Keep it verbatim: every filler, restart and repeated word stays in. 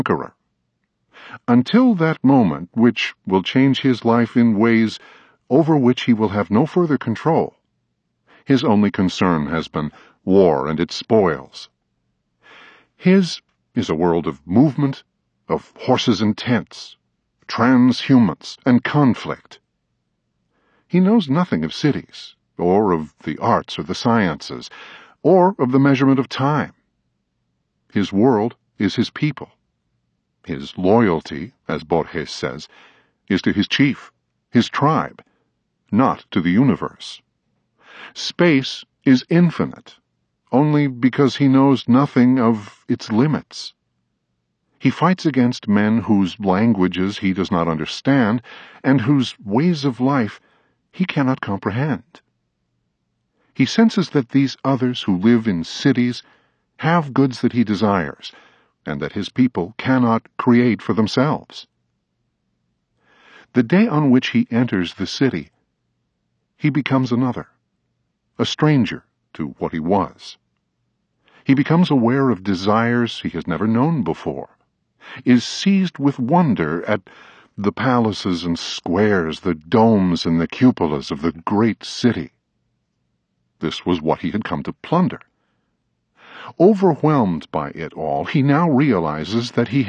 conqueror. Until that moment, which will change his life in ways over which he will have no further control, his only concern has been war and its spoils. His is a world of movement, of horses and tents, transhumance and conflict. He knows nothing of cities, or of the arts or the sciences, or of the measurement of time. His world is his people. His loyalty, as Borges says, is to his chief, his tribe, not to the universe. Space is infinite, only because he knows nothing of its limits. He fights against men whose languages he does not understand and whose ways of life he cannot comprehend. He senses that these others who live in cities have goods that he desires, and that his people cannot create for themselves. The day on which he enters the city, he becomes another, a stranger to what he was. He becomes aware of desires he has never known before, is seized with wonder at the palaces and squares, the domes and the cupolas of the great city. This was what he had come to plunder. Overwhelmed by it all, he now realizes that he